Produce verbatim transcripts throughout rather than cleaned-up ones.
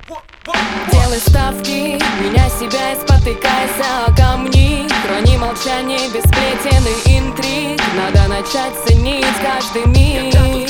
Делай ставки, меня себя и спотыкайся о камни. Храни молчание без сплетен и интриг. Надо начать ценить каждый миг.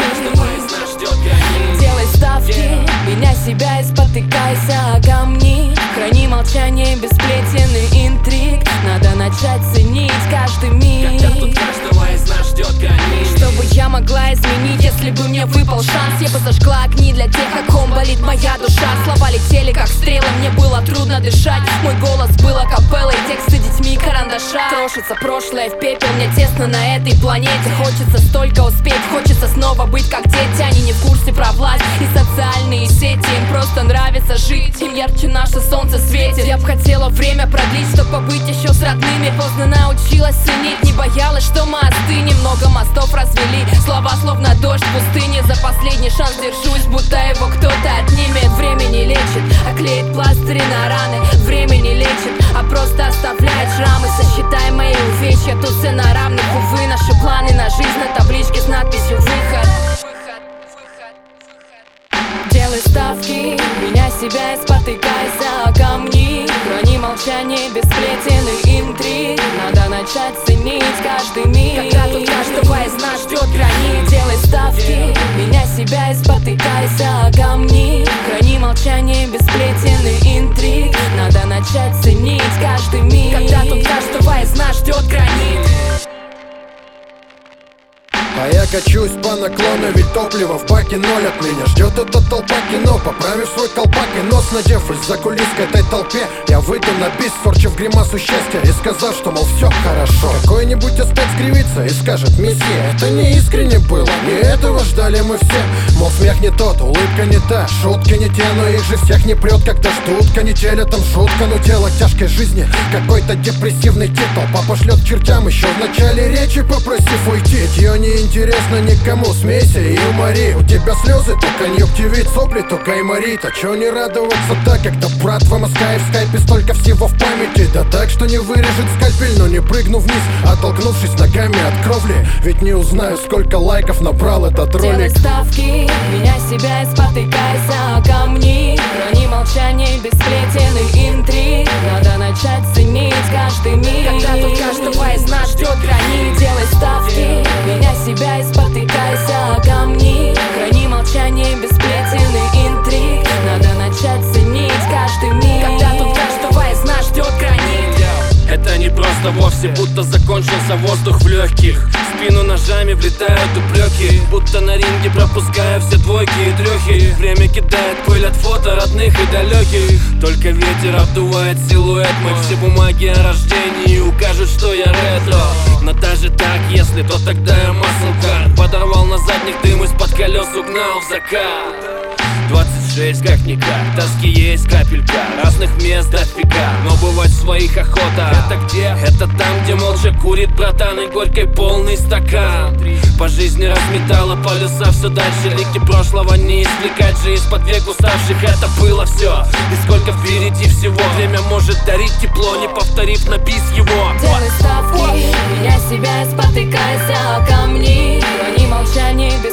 Делай ставки, меня себя и спотыкайся о камни. Храни молчание без сплетен и интриг. Надо начать ценить каждый миг. Когда тут каждого из нас ждет границ. Чтобы я могла изменить, если бы мне выпал шанс, я бы зажгла огни для тех, о ком болит моя душа. Слова летели как стрелы, мне было трудно дышать. Мой голос был акапеллой, тексты детьми карандаша. Крошится прошлое в пепел, мне тесно на этой планете. Хочется столько успеть, хочется снова быть как дети. Они не в курсе про власть и социальные сети. Им просто нравится жить, им ярче наше солнце светит. Я б хотела время продлить, чтобы побыть еще с родными. Поздно научилась ценить, не боялась, что мы остынем. Много мостов развели, слова словно дождь в пустыне. За последний шанс держусь, будто его кто-то отнимет. Время не лечит, а клеит пластыри на раны. Время не лечит, а просто оставляет шрамы. Сосчитай мои увечья, тут все на равных. Увы, наши планы на жизнь на табличке с надписью «Выход». Делай ставки, меня себя и спотыкайся о камни. Храни молчание без сплетен и интриг. Надо начать ценить каждый миг. Когда тут каждого из нас ждет границ. Делай ставки, меня себя и спотыкайся о камни. Храни молчание без сплетен и интриг. Надо начать ценить каждый миг. Когда тут каждого из нас ждет границ. А я качусь по наклону, ведь топливо в баке ноль от меня. Ждет эта толпа кино, поправив свой колпак и нос надев из-за кулис к этой толпе. Я выйду на бис, скорчив гримасу счастья и сказав, что, мол, все хорошо. Какой-нибудь эстет скривится и скажет: месье, это не искренне было, не этого ждали мы все. Мол, смех не тот, улыбка не та, шутки не те, но их же всех не прет, когда ждут канителя. Там шутка, но дело тяжкой жизни, какой-то депрессивный титул. Папа шлет к чертям еще в начале речи, попросив уйти. Ее не интересно никому, смейся и умори. У тебя слезы, то конъюнктивит, сопли, то гайморит. А чё не радоваться так, когда брат в МСК и в скайпе столько всего в памяти. Да так, что не вырежет скальпель, но не прыгну вниз, оттолкнувшись ногами от кровли. Ведь не узнаю, сколько лайков набрал этот ролик. Делай ставки, меня себя и спотыкайся о камни. Храни молчание без сплетен и интриг. Надо начать ценить каждый миг. Когда тут каждого из нас ждет границ. Делай ставки, меня себя и спотыкайся о камни. Храни молчание без сплетен и интриг. Надо начать ценить каждый миг. Когда тут каждого из нас ждет границ. Это не просто вовсе, будто закончился воздух в легких. В спину ножами влетают упреки, будто на ринге пропуская все двойки и трехи. Время кидает пыль от фото родных и далеких. Только ветер обдувает силуэт мой. Все бумаги о рождении укажут, что я ретро. Но даже так, если, то тогда я маслкар. Подорвал на задних дым, из-под колес угнал в закат. Двадцать шесть как-никак, тоски есть капелька. Разных мест дофига, но бывать в своих охота. Это где? Это там, где молча курит братан и горькой полный стакан. По жизни разметала полюса все дальше. Лики прошлого не извлекать же из-под век уставших. Это было все, и сколько впереди всего. Время может дарить тепло, не повторив на бис его. Делай ставки, меня себя и спотыкайся о камни. Храни молчание без